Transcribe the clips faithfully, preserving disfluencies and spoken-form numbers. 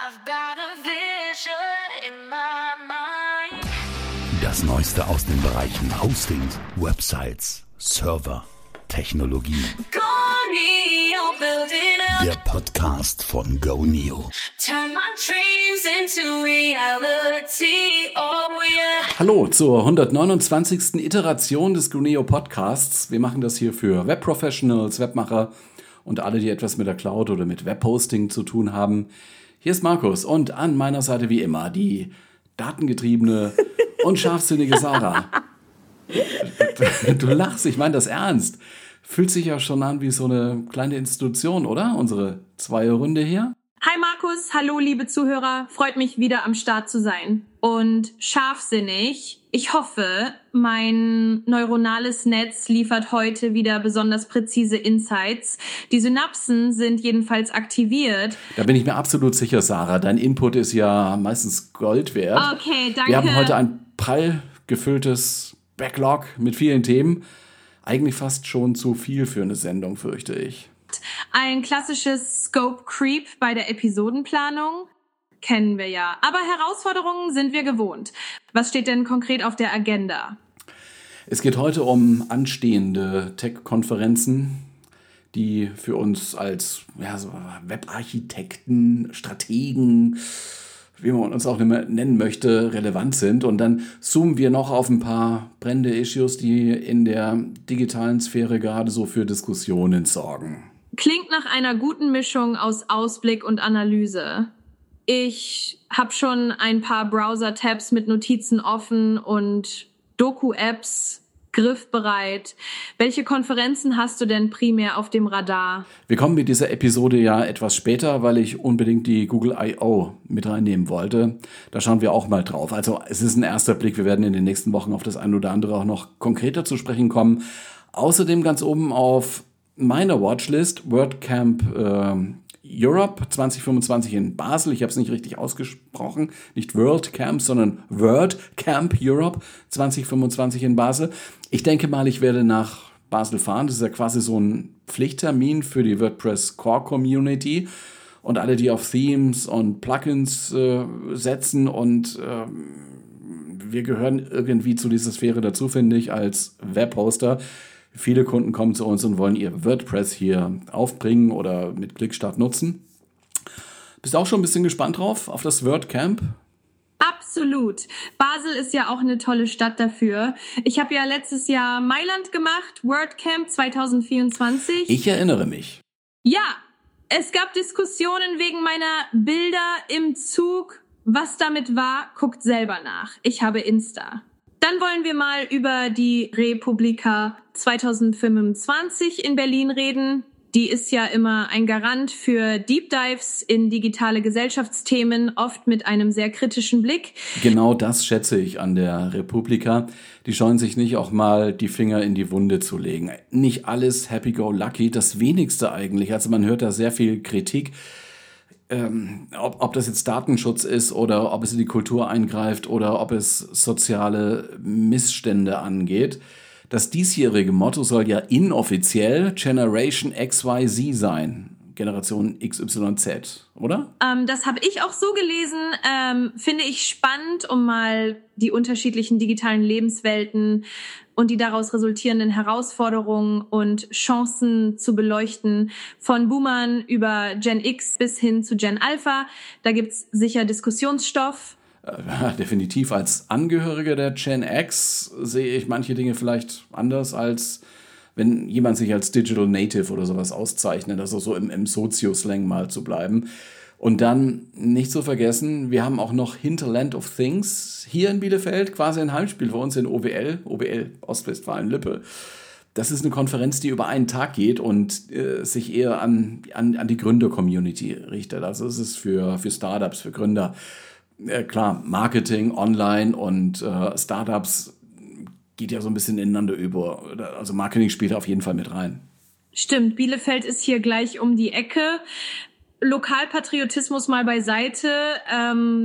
I've got a vision in my mind. Das Neueste aus den Bereichen Hosting, Websites, Server, Technologie. GoNeo, building up. Der Podcast von GoNeo. Turn my dreams into reality, oh yeah. Hallo zur hundertneunundzwanzigsten Iteration des GoNeo Podcasts. Wir machen das hier für Webprofessionals, Webmacher und alle, die etwas mit der Cloud oder mit Webhosting zu tun haben. Hier ist Markus und an meiner Seite wie immer die datengetriebene und scharfsinnige Sarah. Du lachst, ich meine das ernst. Fühlt sich ja schon an wie so eine kleine Institution, oder? Unsere Zweierrunde hier. Hi Markus, hallo liebe Zuhörer, freut mich wieder am Start zu sein. Und scharfsinnig, ich hoffe, mein neuronales Netz liefert heute wieder besonders präzise Insights. Die Synapsen sind jedenfalls aktiviert. Da bin ich mir absolut sicher, Sarah. Dein Input ist ja meistens Gold wert. Okay, danke. Wir haben heute ein prall gefülltes Backlog mit vielen Themen. Eigentlich fast schon zu viel für eine Sendung, fürchte ich. Ein klassisches Scope Creep bei der Episodenplanung. Kennen wir ja. Aber Herausforderungen sind wir gewohnt. Was steht denn konkret auf der Agenda? Es geht heute um anstehende Tech-Konferenzen, die für uns als ja, so Webarchitekten, Strategen, wie man uns auch immer nennen möchte, relevant sind. Und dann zoomen wir noch auf ein paar brennende Issues, die in der digitalen Sphäre gerade so für Diskussionen sorgen. Klingt nach einer guten Mischung aus Ausblick und Analyse. Ich habe schon ein paar Browser-Tabs mit Notizen offen und Doku-Apps griffbereit. Welche Konferenzen hast du denn primär auf dem Radar? Wir kommen mit dieser Episode ja etwas später, weil ich unbedingt die Google I O mit reinnehmen wollte. Da schauen wir auch mal drauf. Also es ist ein erster Blick. Wir werden in den nächsten Wochen auf das eine oder andere auch noch konkreter zu sprechen kommen. Außerdem ganz oben auf meiner Watchlist WordCamp äh, Europe zwanzig fünfundzwanzig in Basel. Ich habe es nicht richtig ausgesprochen. Nicht WorldCamp, sondern WordCamp Europe zwanzig fünfundzwanzig in Basel. Ich denke mal, ich werde nach Basel fahren. Das ist ja quasi so ein Pflichttermin für die WordPress Core Community und alle, die auf Themes und Plugins äh, setzen. Und äh, wir gehören irgendwie zu dieser Sphäre dazu, finde ich, als Webhoster. Viele Kunden kommen zu uns und wollen ihr WordPress hier aufbringen oder mit Klickstart nutzen. Bist du auch schon ein bisschen gespannt drauf, auf das WordCamp? Absolut. Basel ist ja auch eine tolle Stadt dafür. Ich habe ja letztes Jahr Mailand gemacht, WordCamp zwanzig vierundzwanzig. Ich erinnere mich. Ja, es gab Diskussionen wegen meiner Bilder im Zug. Was damit war, guckt selber nach. Ich habe Insta. Dann wollen wir mal über die Republika zwanzig fünfundzwanzig in Berlin reden. Die ist ja immer ein Garant für Deep Dives in digitale Gesellschaftsthemen, oft mit einem sehr kritischen Blick. Genau das schätze ich an der Republika. Die scheuen sich nicht, auch mal die Finger in die Wunde zu legen. Nicht alles happy-go-lucky, das wenigste eigentlich. Also man hört da sehr viel Kritik. Ähm, ob, ob das jetzt Datenschutz ist oder ob es in die Kultur eingreift oder ob es soziale Missstände angeht. Das diesjährige Motto soll ja inoffiziell Generation X Y Z sein. Generation X Y Z, oder? Ähm, das habe ich auch so gelesen. Ähm, finde ich spannend, um mal die unterschiedlichen digitalen Lebenswelten und die daraus resultierenden Herausforderungen und Chancen zu beleuchten. Von Boomern über Gen X bis hin zu Gen Alpha. Da gibt's sicher Diskussionsstoff. Äh, definitiv als Angehöriger der Gen X sehe ich manche Dinge vielleicht anders, als wenn jemand sich als Digital Native oder sowas auszeichnet, also so im, im Sozio-Slang mal zu bleiben. Und dann nicht zu vergessen, wir haben auch noch Hinterland of Things hier in Bielefeld, quasi ein Heimspiel für uns in O W L, O W L Ostwestfalen-Lippe. Das ist eine Konferenz, die über einen Tag geht und äh, sich eher an, an, an die Gründer-Community richtet. Also es ist für, für Startups, für Gründer. Äh, klar, Marketing, Online und äh, Startups geht ja so ein bisschen ineinander über. Also Marketing spielt auf jeden Fall mit rein. Stimmt, Bielefeld ist hier gleich um die Ecke. Lokalpatriotismus mal beiseite. Ähm,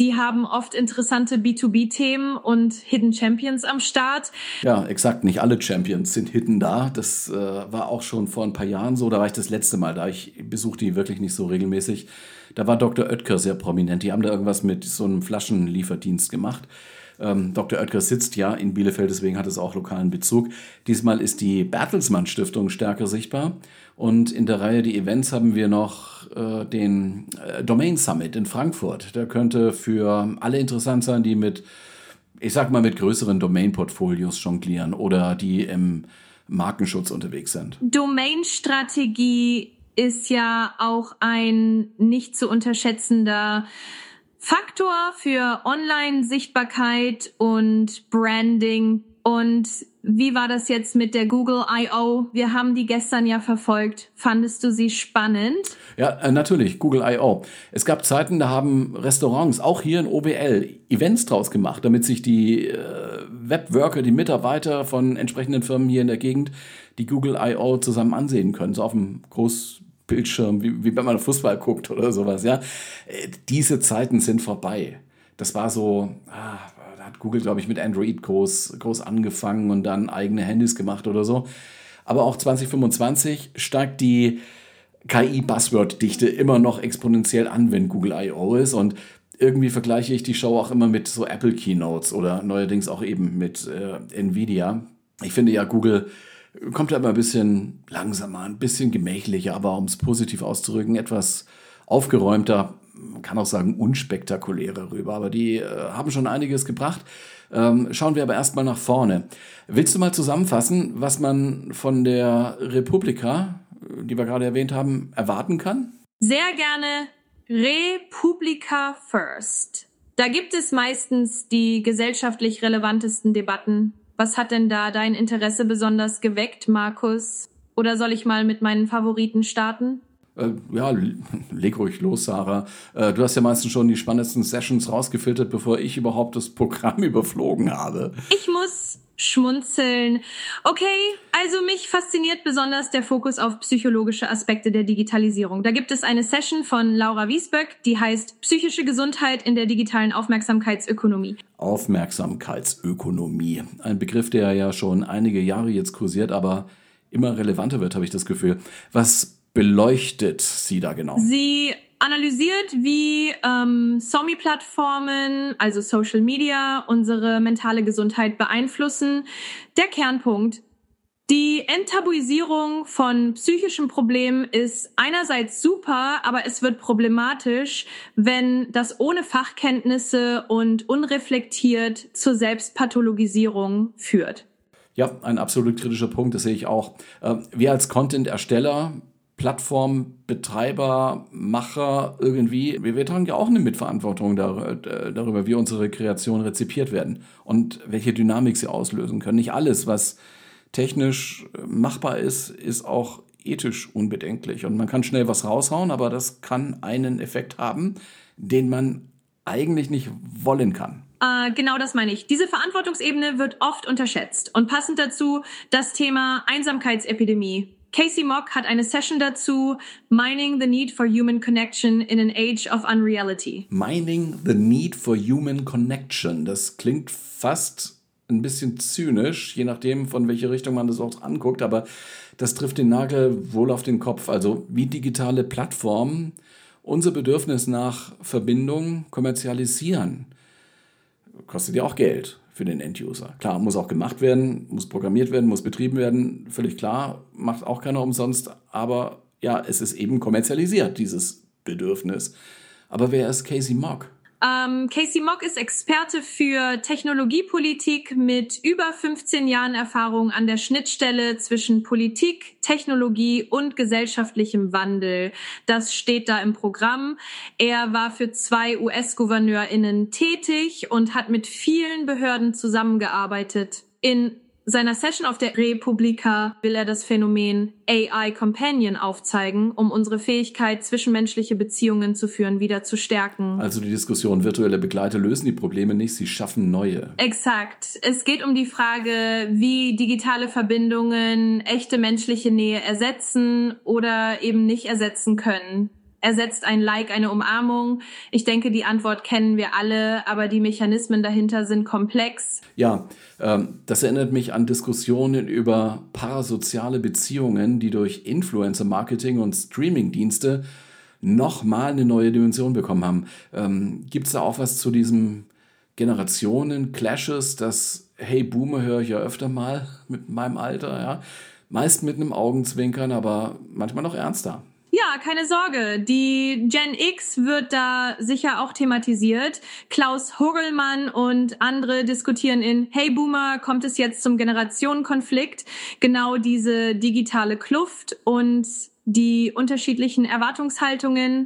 Die haben oft interessante B zwei B-Themen und Hidden Champions am Start. Ja, exakt. Nicht alle Champions sind hidden da. Das äh, war auch schon vor ein paar Jahren so. Da war ich das letzte Mal da. Ich besuche die wirklich nicht so regelmäßig. Da war Doktor Oetker sehr prominent. Die haben da irgendwas mit so einem Flaschenlieferdienst gemacht. Ähm, Doktor Oetker sitzt ja in Bielefeld, deswegen hat es auch lokalen Bezug. Diesmal ist die Bertelsmann Stiftung stärker sichtbar. Und in der Reihe die Events haben wir noch äh, den äh, Domain Summit in Frankfurt. Der könnte für alle interessant sein, die mit, ich sag mal, mit größeren Domain-Portfolios jonglieren oder die im Markenschutz unterwegs sind. Domain-Strategie ist ja auch ein nicht zu unterschätzender Faktor für Online-Sichtbarkeit und Branding. Und wie war das jetzt mit der Google I O? Wir haben die gestern ja verfolgt. Fandest du sie spannend? Ja, äh, natürlich, Google I O. Es gab Zeiten, da haben Restaurants, auch hier in O B L, Events draus gemacht, damit sich die äh, Webworker, die Mitarbeiter von entsprechenden Firmen hier in der Gegend, die Google I O zusammen ansehen können, so auf dem Großbildschirm, wie, wie wenn man Fußball guckt oder sowas. Ja, äh, diese Zeiten sind vorbei. Das war so... Ah, hat Google, glaube ich, mit Android groß, groß angefangen und dann eigene Handys gemacht oder so. Aber auch zwanzig fünfundzwanzig steigt die K I-Buzzword-Dichte immer noch exponentiell an, wenn Google I O ist. Und irgendwie vergleiche ich die Show auch immer mit so Apple-Keynotes oder neuerdings auch eben mit äh, Nvidia. Ich finde ja, Google kommt da immer ein bisschen langsamer, ein bisschen gemächlicher, aber um es positiv auszudrücken, etwas aufgeräumter, man kann auch sagen unspektakulärer rüber, aber die äh, haben schon einiges gebracht. Ähm, schauen wir aber erstmal nach vorne. Willst du mal zusammenfassen, was man von der Republika, die wir gerade erwähnt haben, erwarten kann? Sehr gerne. Republika First. Da gibt es meistens die gesellschaftlich relevantesten Debatten. Was hat denn da dein Interesse besonders geweckt, Markus? Oder soll ich mal mit meinen Favoriten starten? Äh, ja, leg ruhig los, Sarah. Äh, du hast ja meistens schon die spannendsten Sessions rausgefiltert, bevor ich überhaupt das Programm überflogen habe. Ich muss schmunzeln. Okay, also mich fasziniert besonders der Fokus auf psychologische Aspekte der Digitalisierung. Da gibt es eine Session von Laura Wiesböck, die heißt Psychische Gesundheit in der digitalen Aufmerksamkeitsökonomie. Aufmerksamkeitsökonomie. Ein Begriff, der ja schon einige Jahre jetzt kursiert, aber immer relevanter wird, habe ich das Gefühl. Was beleuchtet sie da genau? Sie analysiert, wie ähm, S O M I-Plattformen, also Social Media, unsere mentale Gesundheit beeinflussen. Der Kernpunkt: die Enttabuisierung von psychischen Problemen ist einerseits super, aber es wird problematisch, wenn das ohne Fachkenntnisse und unreflektiert zur Selbstpathologisierung führt. Ja, ein absolut kritischer Punkt, das sehe ich auch. Wir als Content-Ersteller, Plattformbetreiber, Macher irgendwie, wir tragen ja auch eine Mitverantwortung darüber, wie unsere Kreationen rezipiert werden und welche Dynamik sie auslösen können. Nicht alles, was technisch machbar ist, ist auch ethisch unbedenklich. Und man kann schnell was raushauen, aber das kann einen Effekt haben, den man eigentlich nicht wollen kann. Äh, genau das meine ich. Diese Verantwortungsebene wird oft unterschätzt. Und passend dazu das Thema Einsamkeitsepidemie. Casey Mock hat eine Session dazu, Mining the Need for Human Connection in an Age of Unreality. Mining the Need for Human Connection. Das klingt fast ein bisschen zynisch, je nachdem, von welcher Richtung man das auch anguckt, aber das trifft den Nagel wohl auf den Kopf. Also wie digitale Plattformen unser Bedürfnis nach Verbindung kommerzialisieren. Kostet ja auch Geld für den End-User. Klar, muss auch gemacht werden, muss programmiert werden, muss betrieben werden, völlig klar, macht auch keiner umsonst, aber ja, es ist eben kommerzialisiert, dieses Bedürfnis. Aber wer ist Casey Mock? Ähm, Casey Mock ist Experte für Technologiepolitik mit über fünfzehn Jahren Erfahrung an der Schnittstelle zwischen Politik, Technologie und gesellschaftlichem Wandel. Das steht da im Programm. Er war für zwei U S-GouverneurInnen tätig und hat mit vielen Behörden zusammengearbeitet. In seiner Session auf der Republika will er das Phänomen A I Companion aufzeigen, um unsere Fähigkeit, zwischenmenschliche Beziehungen zu führen, wieder zu stärken. Also die Diskussion, virtuelle Begleiter lösen die Probleme nicht, sie schaffen neue. Exakt. Es geht um die Frage, wie digitale Verbindungen echte menschliche Nähe ersetzen oder eben nicht ersetzen können. Ersetzt ein Like eine Umarmung? Ich denke, die Antwort kennen wir alle, aber die Mechanismen dahinter sind komplex. Ja, ähm, das erinnert mich an Diskussionen über parasoziale Beziehungen, die durch Influencer-Marketing und Streaming-Dienste nochmal eine neue Dimension bekommen haben. Ähm, Gibt es da auch was zu diesem Generationen-Clashes, das Hey Boomer höre ich ja öfter mal mit meinem Alter, ja? Meist mit einem Augenzwinkern, aber manchmal noch ernster. Ja, keine Sorge. Die Gen X wird da sicher auch thematisiert. Klaus Hogelmann und andere diskutieren in Hey Boomer, kommt es jetzt zum Generationenkonflikt? Genau diese digitale Kluft und die unterschiedlichen Erwartungshaltungen.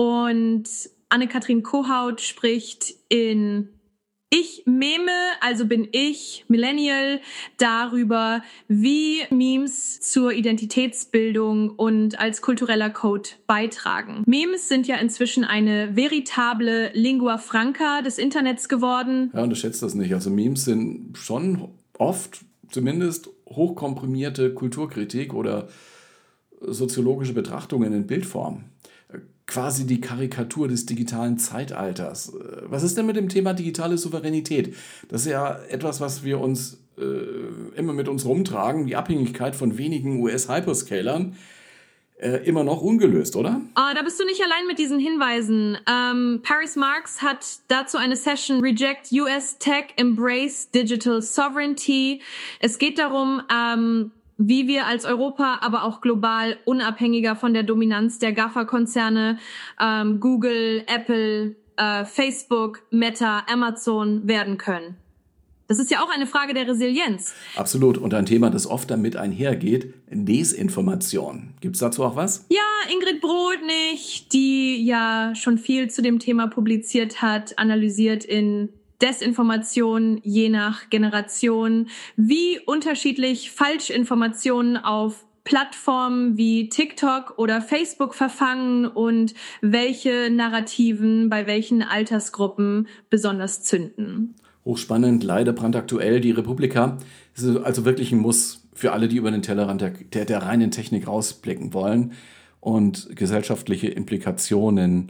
Und Anne-Kathrin Kohaut spricht in Ich meme, also bin ich Millennial, darüber, wie Memes zur Identitätsbildung und als kultureller Code beitragen. Memes sind ja inzwischen eine veritable Lingua Franca des Internets geworden. Ja, unterschätzt das nicht. Also Memes sind schon oft zumindest hochkomprimierte Kulturkritik oder soziologische Betrachtungen in Bildform. Quasi die Karikatur des digitalen Zeitalters. Was ist denn mit dem Thema digitale Souveränität? Das ist ja etwas, was wir uns äh, immer mit uns rumtragen, die Abhängigkeit von wenigen U S-Hyperscalern, äh, immer noch ungelöst, oder? Ah, da bist du nicht allein mit diesen Hinweisen. Ähm, Paris Marx hat dazu eine Session Reject U S Tech, Embrace Digital Sovereignty. Es geht darum, ähm, wie wir als Europa, aber auch global unabhängiger von der Dominanz der GAFA-Konzerne, ähm, Google, Apple, äh, Facebook, Meta, Amazon werden können. Das ist ja auch eine Frage der Resilienz. Absolut. Und ein Thema, das oft damit einhergeht, Desinformation. Gibt's dazu auch was? Ja, Ingrid Brodnig, die ja schon viel zu dem Thema publiziert hat, analysiert in Desinformation je nach Generation, wie unterschiedlich Falschinformationen auf Plattformen wie TikTok oder Facebook verfangen und welche Narrativen bei welchen Altersgruppen besonders zünden. Hochspannend, leider brandaktuell. Die Republika ist also wirklich ein Muss für alle, die über den Tellerrand der, der, der reinen Technik rausblicken wollen und gesellschaftliche Implikationen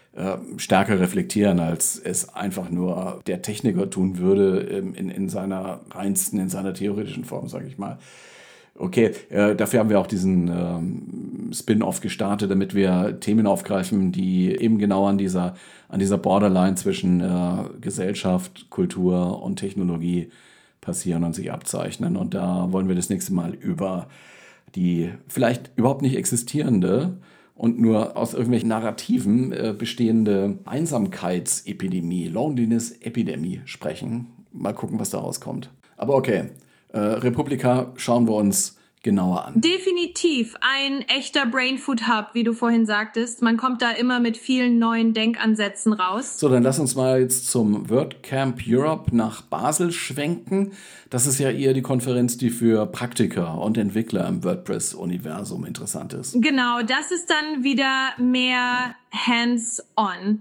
stärker reflektieren, als es einfach nur der Techniker tun würde in, in seiner reinsten, in seiner theoretischen Form, sage ich mal. Okay, äh, dafür haben wir auch diesen ähm, Spin-off gestartet, damit wir Themen aufgreifen, die eben genau an dieser, an dieser Borderline zwischen äh, Gesellschaft, Kultur und Technologie passieren und sich abzeichnen. Und da wollen wir das nächste Mal über die vielleicht überhaupt nicht existierende und nur aus irgendwelchen Narrativen äh, bestehende Einsamkeitsepidemie, Loneliness-Epidemie sprechen. Mal gucken, was da rauskommt. Aber okay, äh, Republika schauen wir uns genauer an. Definitiv ein echter Brainfood-Hub, wie du vorhin sagtest. Man kommt da immer mit vielen neuen Denkansätzen raus. So, dann lass uns mal jetzt zum WordCamp Europe nach Basel schwenken. Das ist ja eher die Konferenz, die für Praktiker und Entwickler im WordPress-Universum interessant ist. Genau, das ist dann wieder mehr hands-on.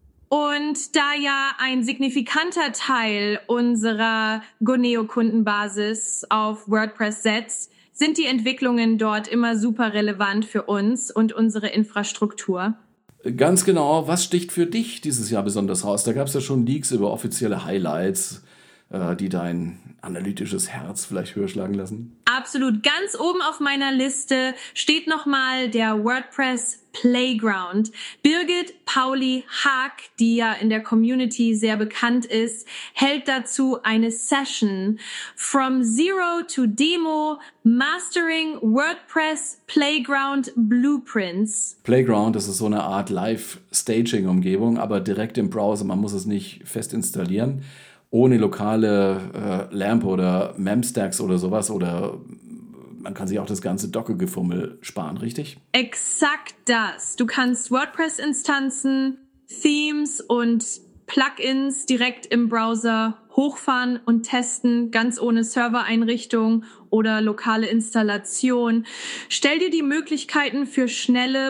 Und da ja ein signifikanter Teil unserer Goneo-Kundenbasis auf WordPress setzt, sind die Entwicklungen dort immer super relevant für uns und unsere Infrastruktur. Ganz genau. Was sticht für dich dieses Jahr besonders raus? Da gab es ja schon Leaks über offizielle Highlights, äh, die dein analytisches Herz vielleicht höher schlagen lassen. Absolut. Ganz oben auf meiner Liste steht nochmal der WordPress Playground. Birgit Pauli-Haag, die ja in der Community sehr bekannt ist, hält dazu eine Session From Zero to Demo Mastering WordPress Playground Blueprints. Playground, das ist so eine Art Live-Staging-Umgebung, aber direkt im Browser. Man muss es nicht fest installieren. Ohne lokale äh, LAMP oder Memstacks oder sowas, oder man kann sich auch das ganze Docker-Gefummel sparen, richtig? Exakt das. Du kannst WordPress-Instanzen, Themes und Plugins direkt im Browser hochfahren und testen, ganz ohne Servereinrichtung oder lokale Installation. Stell dir die Möglichkeiten für schnelle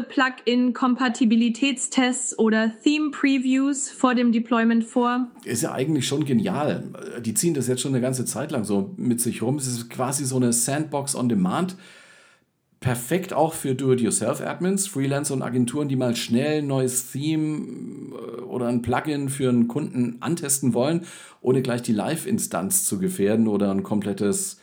Plugin-Kompatibilitätstests oder Theme-Previews vor dem Deployment vor. Ist ja eigentlich schon genial. Die ziehen das jetzt schon eine ganze Zeit lang so mit sich rum. Es ist quasi so eine Sandbox on Demand. perfekt auch für Do-it-yourself-Admins, Freelancer und Agenturen, die mal schnell ein neues Theme oder ein Plugin für einen Kunden antesten wollen, ohne gleich die Live-Instanz zu gefährden oder ein komplettes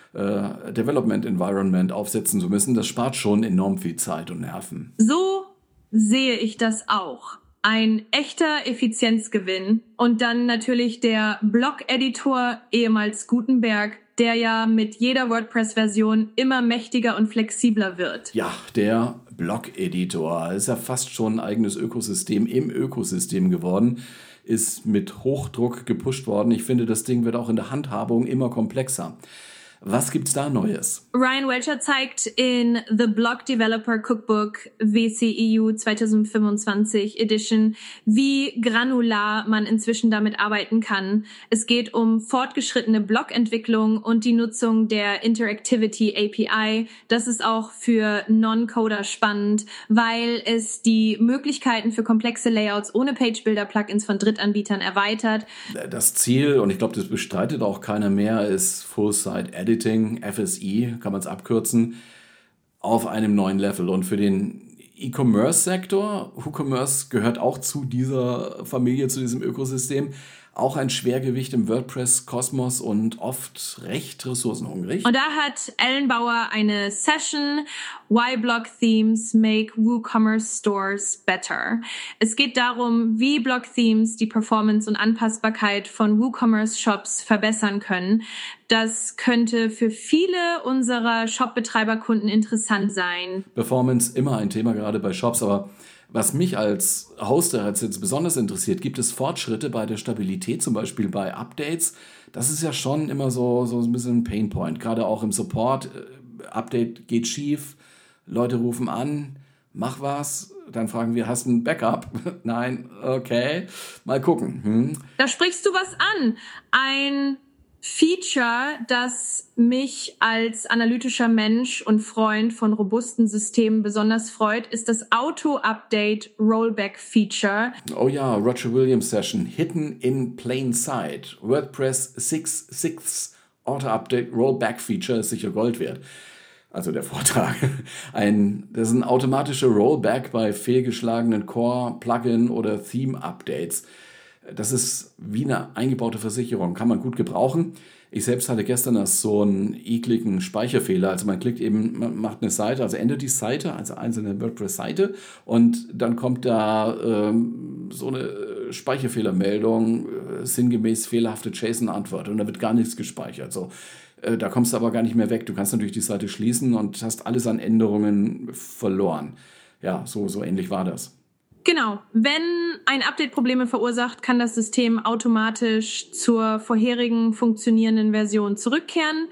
äh, Development-Environment aufsetzen zu müssen. Das spart schon enorm viel Zeit und Nerven. So sehe ich das auch. Ein echter Effizienzgewinn. Und dann natürlich der Blog-Editor, ehemals Gutenberg, der ja mit jeder WordPress-Version immer mächtiger und flexibler wird. Ja, der Blog-Editor ist ja fast schon ein eigenes Ökosystem im Ökosystem geworden, ist mit Hochdruck gepusht worden. Ich finde, das Ding wird auch in der Handhabung immer komplexer. Was gibt's da Neues? Ryan Welcher zeigt in The Blog Developer Cookbook W C E U zwanzig fünfundzwanzig Edition, wie granular man inzwischen damit arbeiten kann. Es geht um fortgeschrittene Blog-Entwicklung und die Nutzung der Interactivity A P I. Das ist auch für Non-Coder spannend, weil es die Möglichkeiten für komplexe Layouts ohne Page-Builder-Plugins von Drittanbietern erweitert. Das Ziel, und ich glaube, das bestreitet auch keiner mehr, ist Full-Site-Editing. F S I, kann man es abkürzen, auf einem neuen Level. Und für den E-Commerce-Sektor, WooCommerce gehört auch zu dieser Familie, zu diesem Ökosystem, auch ein Schwergewicht im WordPress-Kosmos und oft recht ressourcenhungrig. Und da hat Ellen Bauer eine Session, Why Blog Themes Make WooCommerce Stores Better. Es geht darum, wie Blog Themes die Performance und Anpassbarkeit von WooCommerce Shops verbessern können. Das könnte für viele unserer Shop-Betreiberkunden interessant sein. Performance immer ein Thema, gerade bei Shops, aber was mich als Hoster jetzt besonders interessiert, gibt es Fortschritte bei der Stabilität, zum Beispiel bei Updates? Das ist ja schon immer so, so ein bisschen ein Painpoint, gerade auch im Support. Update geht schief, Leute rufen an, mach was, dann fragen wir, hast du ein Backup? Nein, okay, mal gucken. Hm. Da sprichst du was an. Ein Feature, das mich als analytischer Mensch und Freund von robusten Systemen besonders freut, ist das Auto-Update Rollback Feature. Oh ja, Roger Williams Session, Hidden in Plain Sight. WordPress six Punkt six Auto-Update Rollback Feature ist sicher Gold wert. Also der Vortrag. Ein, das ist ein automatischer Rollback bei fehlgeschlagenen Core, Plugin oder Theme-Updates. Das ist wie eine eingebaute Versicherung, kann man gut gebrauchen. Ich selbst hatte gestern erst so einen ekligen Speicherfehler. Also man klickt eben, man macht eine Seite, also ändert die Seite, also einzelne WordPress-Seite und dann kommt da ähm, so eine Speicherfehlermeldung, äh, sinngemäß fehlerhafte JSON-Antwort und da wird gar nichts gespeichert. So, äh, da kommst du aber gar nicht mehr weg. Du kannst natürlich die Seite schließen und hast alles an Änderungen verloren. Ja, so, so ähnlich war das. Genau. Wenn ein Update Probleme verursacht, kann das System automatisch zur vorherigen funktionierenden Version zurückkehren.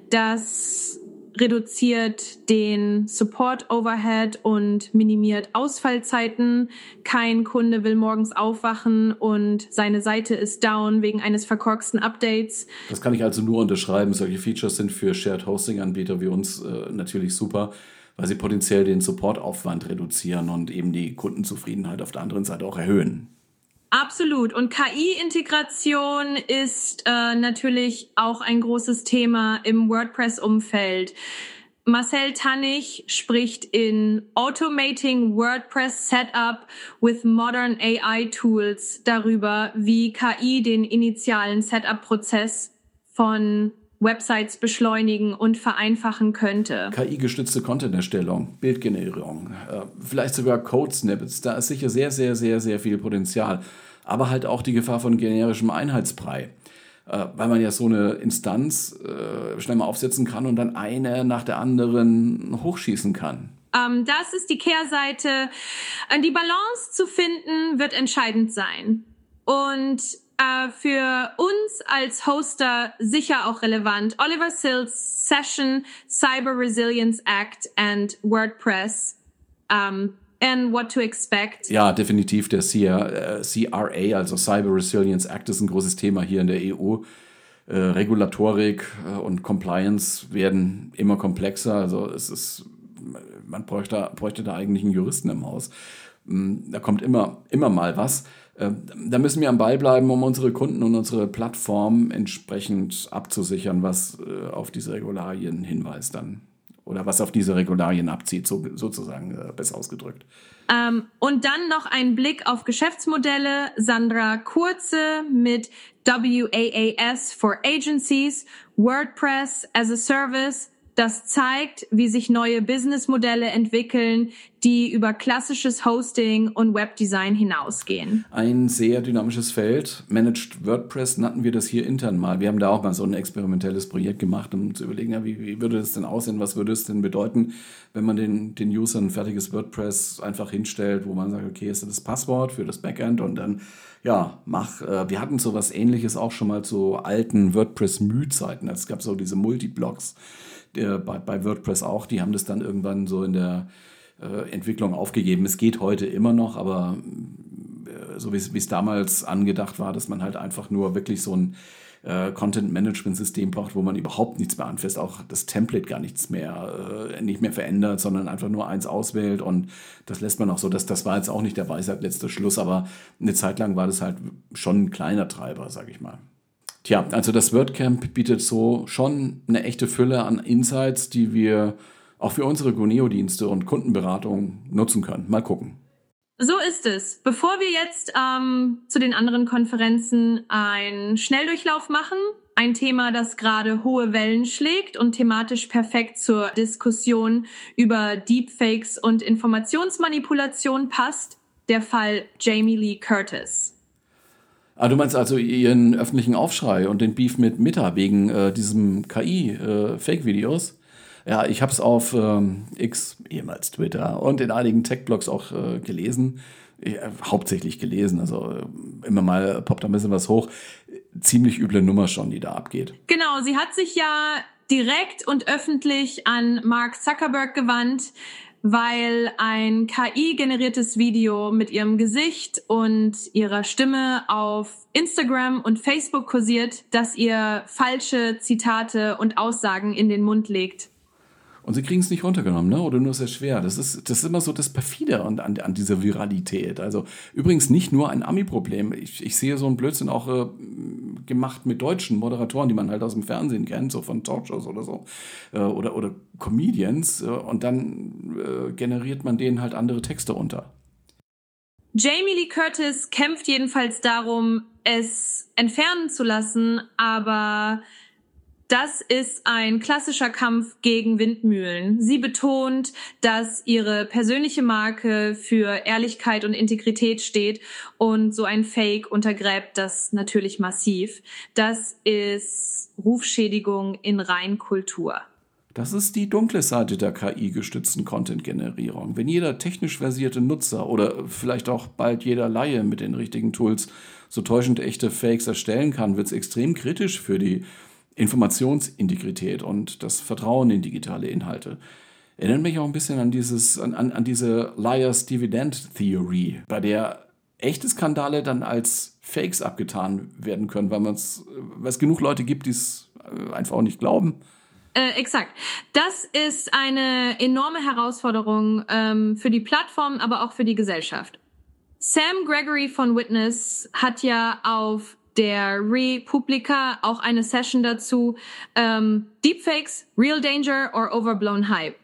Das reduziert den Support-Overhead und minimiert Ausfallzeiten. Kein Kunde will morgens aufwachen und seine Seite ist down wegen eines verkorksten Updates. Das kann ich also nur unterschreiben. Solche Features sind für Shared-Hosting-Anbieter wie uns äh, natürlich super, weil sie potenziell den Supportaufwand reduzieren und eben die Kundenzufriedenheit auf der anderen Seite auch erhöhen. Absolut. Und K I-Integration ist äh, natürlich auch ein großes Thema im WordPress-Umfeld. Marcel Tannig spricht in Automating WordPress Setup with Modern A I Tools darüber, wie K I den initialen Setup-Prozess von Websites beschleunigen und vereinfachen könnte. K I-gestützte Content-Erstellung, Bildgenerierung, äh, vielleicht sogar Code-Snippets, da ist sicher sehr, sehr, sehr, sehr viel Potenzial. Aber halt auch die Gefahr von generischem Einheitsbrei. Äh, weil man ja so eine Instanz äh, schnell mal aufsetzen kann und dann eine nach der anderen hochschießen kann. Ähm, das ist die Kehrseite. Die Balance zu finden, wird entscheidend sein. Und für uns als Hoster sicher auch relevant. Oliver Sills Session, Cyber Resilience Act and WordPress um, and what to expect. Ja, definitiv. Der C R A, also Cyber Resilience Act, ist ein großes Thema hier in der E U. Äh, Regulatorik und Compliance werden immer komplexer. Also es ist, man bräuchte, bräuchte da eigentlich einen Juristen im Haus. Da kommt immer, immer mal was. Da müssen wir am Ball bleiben, um unsere Kunden und unsere Plattform entsprechend abzusichern, was auf diese Regularien hinweist dann. oder was auf diese Regularien abzieht, so, sozusagen äh, besser ausgedrückt. Ähm, und dann noch ein Blick auf Geschäftsmodelle. Sandra Kurze mit W A A S for Agencies, WordPress as a Service. Das zeigt, wie sich neue Businessmodelle entwickeln, die über klassisches Hosting und Webdesign hinausgehen. Ein sehr dynamisches Feld. Managed WordPress nannten wir das hier intern mal. Wir haben da auch mal so ein experimentelles Projekt gemacht, um zu überlegen, ja, wie, wie würde das denn aussehen, was würde es denn bedeuten, wenn man den, den Usern ein fertiges WordPress einfach hinstellt, wo man sagt, okay, ist das das Passwort für das Backend und dann, ja, mach. Äh, wir hatten sowas Ähnliches auch schon mal zu alten WordPress-Mühzeiten. Es gab so diese Multiblogs. Der, bei, bei WordPress auch, die haben das dann irgendwann so in der äh, Entwicklung aufgegeben. Es geht heute immer noch, aber äh, so wie es damals angedacht war, dass man halt einfach nur wirklich so ein äh, Content-Management-System braucht, wo man überhaupt nichts mehr anfasst, auch das Template gar nichts mehr, äh, nicht mehr verändert, sondern einfach nur eins auswählt und das lässt man auch so. Das, das war jetzt auch nicht der Weisheit letzter Schluss, aber eine Zeit lang war das halt schon ein kleiner Treiber, sag ich mal. Tja, also das WordCamp bietet so schon eine echte Fülle an Insights, die wir auch für unsere Guneo-Dienste und Kundenberatung nutzen können. Mal gucken. So ist es. Bevor wir jetzt ähm, zu den anderen Konferenzen einen Schnelldurchlauf machen, ein Thema, das gerade hohe Wellen schlägt und thematisch perfekt zur Diskussion über Deepfakes und Informationsmanipulation passt, der Fall Jamie Lee Curtis. Ah, du meinst also ihren öffentlichen Aufschrei und den Beef mit Meta wegen äh, diesem K I-Fake-Videos? Äh, ja, ich habe es auf ähm, X, ehemals Twitter, und in einigen Tech-Blogs auch äh, gelesen. Ich, äh, hauptsächlich gelesen, also äh, immer mal poppt da ein bisschen was hoch. Ziemlich üble Nummer schon, die da abgeht. Genau, sie hat sich ja direkt und öffentlich an Mark Zuckerberg gewandt, weil ein K I-generiertes Video mit ihrem Gesicht und ihrer Stimme auf Instagram und Facebook kursiert, das ihr falsche Zitate und Aussagen in den Mund legt. Und sie kriegen es nicht runtergenommen, ne? Oder nur sehr schwer. Das ist, das ist immer so das Perfide an, an, an dieser Viralität. Also übrigens nicht nur ein Ami-Problem. Ich, ich sehe so einen Blödsinn auch äh, gemacht mit deutschen Moderatoren, die man halt aus dem Fernsehen kennt, so von Talkshows oder so. Äh, oder, oder Comedians. Äh, und dann äh, generiert man denen halt andere Texte unter. Jamie Lee Curtis kämpft jedenfalls darum, es entfernen zu lassen, aber das ist ein klassischer Kampf gegen Windmühlen. Sie betont, dass ihre persönliche Marke für Ehrlichkeit und Integrität steht und so ein Fake untergräbt das natürlich massiv. Das ist Rufschädigung in Reinkultur. Das ist die dunkle Seite der K I-gestützten Content-Generierung. Wenn jeder technisch versierte Nutzer oder vielleicht auch bald jeder Laie mit den richtigen Tools so täuschend echte Fakes erstellen kann, wird es extrem kritisch für die Informationsintegrität und das Vertrauen in digitale Inhalte. Erinnert mich auch ein bisschen an dieses, an, an, an diese Liars Dividend Theory, bei der echte Skandale dann als Fakes abgetan werden können, weil es weil es genug Leute gibt, die es einfach auch nicht glauben. Äh, exakt. Das ist eine enorme Herausforderung ähm, für die Plattform, aber auch für die Gesellschaft. Sam Gregory von Witness hat ja auf der Republica auch eine Session dazu. Ähm, Deepfakes, Real Danger or Overblown Hype?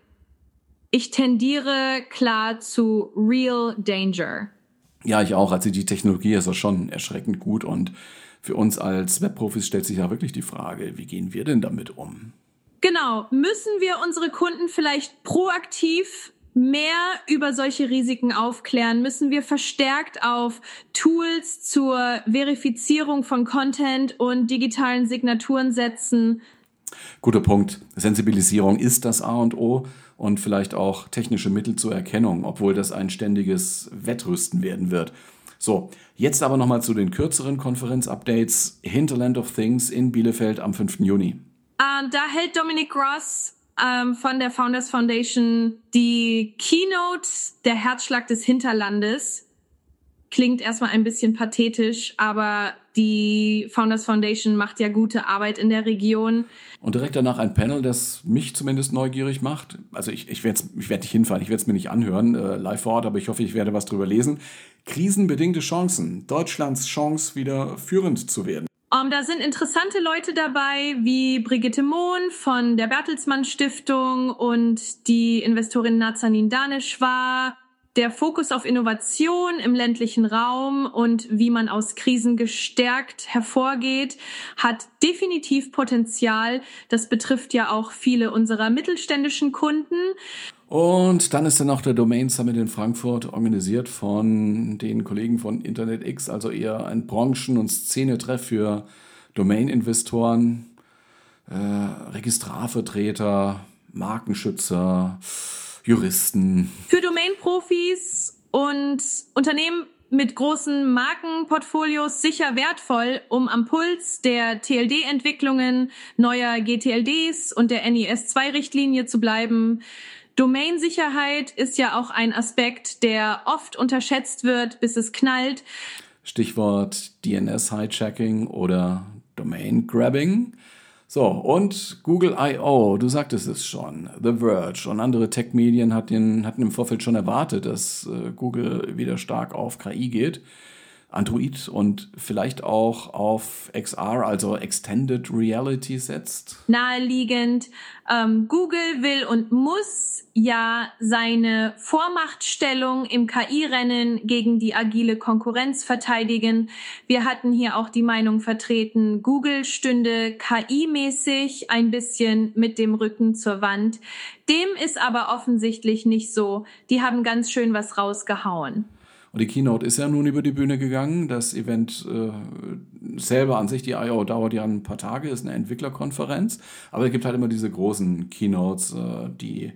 Ich tendiere klar zu Real Danger. Ja, ich auch. Also die Technologie ist ja schon erschreckend gut und für uns als Webprofis stellt sich ja wirklich die Frage, wie gehen wir denn damit um? Genau. Müssen wir unsere Kunden vielleicht proaktiv mehr über solche Risiken aufklären? Müssen wir verstärkt auf Tools zur Verifizierung von Content und digitalen Signaturen setzen? Guter Punkt. Sensibilisierung ist das A und O und vielleicht auch technische Mittel zur Erkennung, obwohl das ein ständiges Wettrüsten werden wird. So, jetzt aber nochmal zu den kürzeren Konferenz-Updates. Hinterland of Things in Bielefeld am fünften Juni. Uh, da hält Dominic Ross ähm, von der Founders Foundation die Keynote Der Herzschlag des Hinterlandes. Klingt erstmal ein bisschen pathetisch, aber die Founders Foundation macht ja gute Arbeit in der Region. Und direkt danach ein Panel, das mich zumindest neugierig macht. Also ich, ich werde ich werd nicht hinfahren, ich werde es mir nicht anhören, äh, live vor Ort, aber ich hoffe, ich werde was drüber lesen. Krisenbedingte Chancen. Deutschlands Chance, wieder führend zu werden. Um, da sind interessante Leute dabei, wie Brigitte Mohn von der Bertelsmann Stiftung und die Investorin Nazanin Daneshvar. Der Fokus auf Innovation im ländlichen Raum und wie man aus Krisen gestärkt hervorgeht, hat definitiv Potenzial. Das betrifft ja auch viele unserer mittelständischen Kunden. Und dann ist dann noch der Domain Summit in Frankfurt, organisiert von den Kollegen von InternetX, also eher ein Branchen- und Szenetreff für Domain-Investoren, äh, Registrarvertreter, Markenschützer, Juristen. Für Domain-Profis und Unternehmen mit großen Markenportfolios sicher wertvoll, um am Puls der T L D-Entwicklungen, neuer G T L Ds und der N I S zwei Richtlinie zu bleiben. Domainsicherheit ist ja auch ein Aspekt, der oft unterschätzt wird, bis es knallt. Stichwort D N S-Hijacking oder Domain-Grabbing. So, und Google I O, du sagtest es schon, The Verge und andere Tech-Medien hatten, hatten im Vorfeld schon erwartet, dass äh, Google wieder stark auf K I geht, Android und vielleicht auch auf X R, also Extended Reality setzt. Naheliegend. Ähm, Google will und muss ja seine Vormachtstellung im K I-Rennen gegen die agile Konkurrenz verteidigen. Wir hatten hier auch die Meinung vertreten, Google stünde K I-mäßig ein bisschen mit dem Rücken zur Wand. Dem ist aber offensichtlich nicht so. Die haben ganz schön was rausgehauen. Und die Keynote ist ja nun über die Bühne gegangen. Das Event äh, selber an sich, die I O, dauert ja ein paar Tage, ist eine Entwicklerkonferenz. Aber es gibt halt immer diese großen Keynotes, äh, die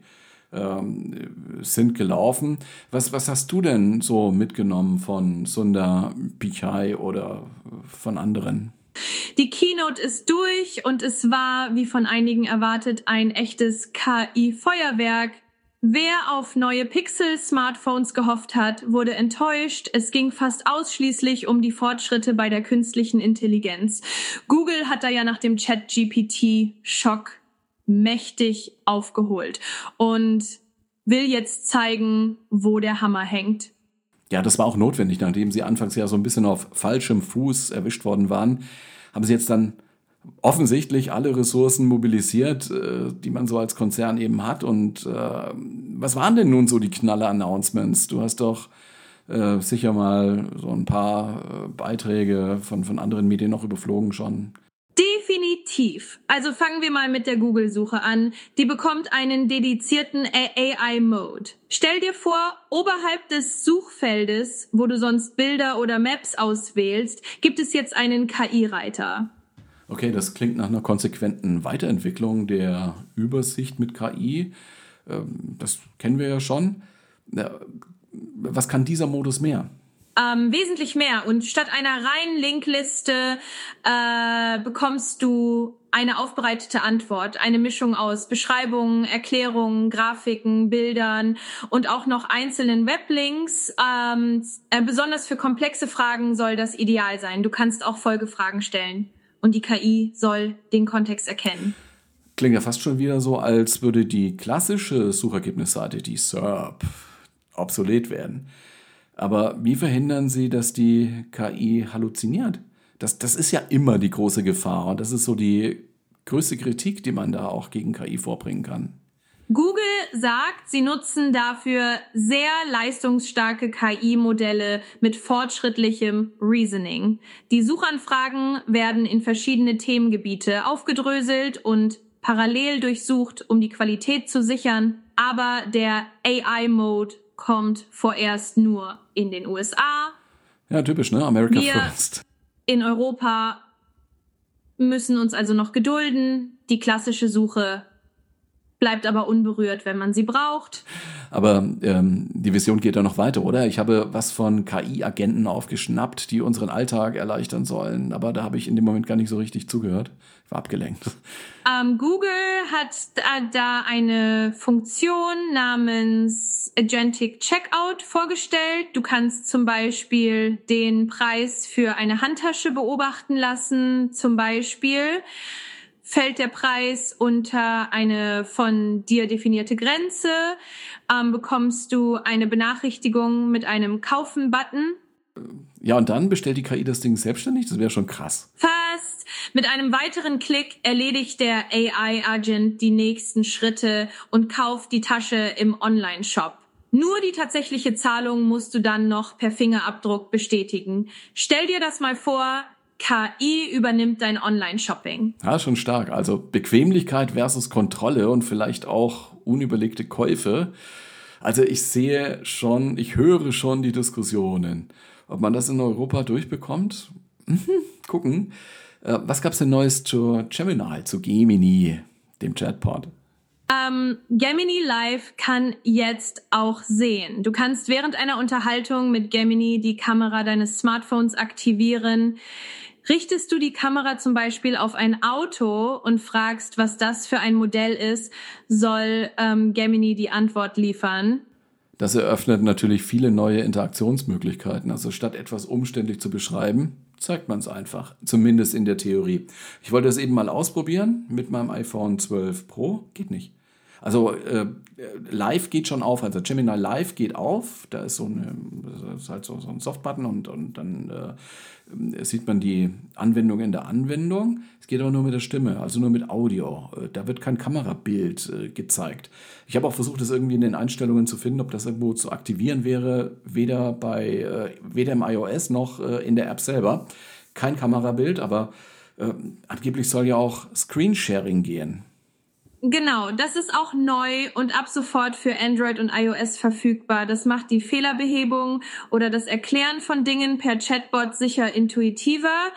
ähm, sind gelaufen. Was, was hast du denn so mitgenommen von Sundar Pichai oder von anderen? Die Keynote ist durch und es war, wie von einigen erwartet, ein echtes K I-Feuerwerk. Wer auf neue Pixel-Smartphones gehofft hat, wurde enttäuscht. Es ging fast ausschließlich um die Fortschritte bei der künstlichen Intelligenz. Google hat da ja nach dem Chat-G P T-Schock mächtig aufgeholt und will jetzt zeigen, wo der Hammer hängt. Ja, das war auch notwendig, nachdem sie anfangs ja so ein bisschen auf falschem Fuß erwischt worden waren, haben sie jetzt dann offensichtlich alle Ressourcen mobilisiert, die man so als Konzern eben hat. Und äh, was waren denn nun so die Knaller-Announcements? Du hast doch äh, sicher mal so ein paar äh, Beiträge von, von anderen Medien noch überflogen schon. Definitiv. Also fangen wir mal mit der Google-Suche an. Die bekommt einen dedizierten A I-Mode. Stell dir vor, oberhalb des Suchfeldes, wo du sonst Bilder oder Maps auswählst, gibt es jetzt einen K I-Reiter. Okay, das klingt nach einer konsequenten Weiterentwicklung der Übersicht mit K I. Das kennen wir ja schon. Was kann dieser Modus mehr? Ähm, wesentlich mehr. Und statt einer reinen Linkliste äh, bekommst du eine aufbereitete Antwort. Eine Mischung aus Beschreibungen, Erklärungen, Grafiken, Bildern und auch noch einzelnen Weblinks. Ähm, äh, besonders für komplexe Fragen soll das ideal sein. Du kannst auch Folgefragen stellen. Und die K I soll den Kontext erkennen. Klingt ja fast schon wieder so, als würde die klassische Suchergebnisseite, die S E R P, obsolet werden. Aber wie verhindern Sie, dass die K I halluziniert? Das, das ist ja immer die große Gefahr. Und das ist so die größte Kritik, die man da auch gegen K I vorbringen kann. Google sagt, sie nutzen dafür sehr leistungsstarke K I-Modelle mit fortschrittlichem Reasoning. Die Suchanfragen werden in verschiedene Themengebiete aufgedröselt und parallel durchsucht, um die Qualität zu sichern. Aber der A I-Mode kommt vorerst nur in den U S A. Ja, typisch, ne? America Wir first. In Europa müssen uns also noch gedulden. Die klassische Suche bleibt aber unberührt, wenn man sie braucht. Aber ähm, die Vision geht ja noch weiter, oder? Ich habe was von K I-Agenten aufgeschnappt, die unseren Alltag erleichtern sollen. Aber da habe ich in dem Moment gar nicht so richtig zugehört. Ich war abgelenkt. Ähm, Google hat da, da eine Funktion namens Agentic Checkout vorgestellt. Du kannst zum Beispiel den Preis für eine Handtasche beobachten lassen. Zum Beispiel fällt der Preis unter eine von dir definierte Grenze, ähm, bekommst du eine Benachrichtigung mit einem Kaufen-Button. Ja, und dann bestellt die K I das Ding selbstständig? Das wäre schon krass. Fast. Mit einem weiteren Klick erledigt der A I-Agent die nächsten Schritte und kauft die Tasche im Online-Shop. Nur die tatsächliche Zahlung musst du dann noch per Fingerabdruck bestätigen. Stell dir das mal vor, K I übernimmt dein Online-Shopping. Ja, schon stark. Also Bequemlichkeit versus Kontrolle und vielleicht auch unüberlegte Käufe. Also ich sehe schon, ich höre schon die Diskussionen. Ob man das in Europa durchbekommt? Mhm, gucken. Äh, was gab's denn Neues zu Gemini, zu Gemini, dem Chatbot? Ähm, Gemini Live kann jetzt auch sehen. Du kannst während einer Unterhaltung mit Gemini die Kamera deines Smartphones aktivieren. Richtest du die Kamera zum Beispiel auf ein Auto und fragst, was das für ein Modell ist, soll ähm, Gemini die Antwort liefern. Das eröffnet natürlich viele neue Interaktionsmöglichkeiten. Also statt etwas umständlich zu beschreiben, zeigt man es einfach. Zumindest in der Theorie. Ich wollte das eben mal ausprobieren mit meinem iPhone zwölf Pro. Geht nicht. Also äh, Live geht schon auf, also Gemini Live geht auf, da ist so eine, das ist halt so, so ein Softbutton und, und dann äh, sieht man die Anwendung in der Anwendung. Es geht aber nur mit der Stimme, also nur mit Audio. Da wird kein Kamerabild äh, gezeigt. Ich habe auch versucht, das irgendwie in den Einstellungen zu finden, ob das irgendwo zu aktivieren wäre, weder bei äh, weder im iOS noch äh, in der App selber. Kein Kamerabild, aber äh, angeblich soll ja auch Screensharing gehen. Genau, das ist auch neu und ab sofort für Android und iOS verfügbar. Das macht die Fehlerbehebung oder das Erklären von Dingen per Chatbot sicher intuitiver.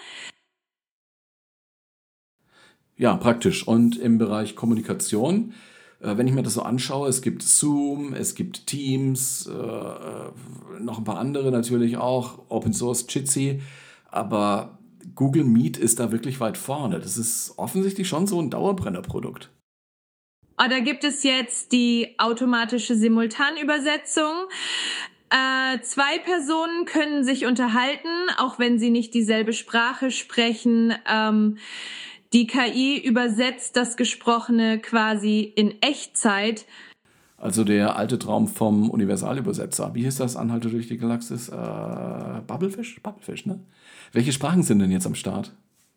Ja, praktisch. Und im Bereich Kommunikation, äh, wenn ich mir das so anschaue, es gibt Zoom, es gibt Teams, äh, noch ein paar andere natürlich auch, Open Source, Jitsi, aber Google Meet ist da wirklich weit vorne. Das ist offensichtlich schon so ein Dauerbrennerprodukt. Oh, da gibt es jetzt die automatische Simultanübersetzung. Äh, zwei Personen können sich unterhalten, auch wenn sie nicht dieselbe Sprache sprechen. Ähm, die K I übersetzt das Gesprochene quasi in Echtzeit. Also der alte Traum vom Universalübersetzer. Wie hieß das? Anhalte durch die Galaxis? Äh, Bubblefish? Bubblefish, ne? Welche Sprachen sind denn jetzt am Start?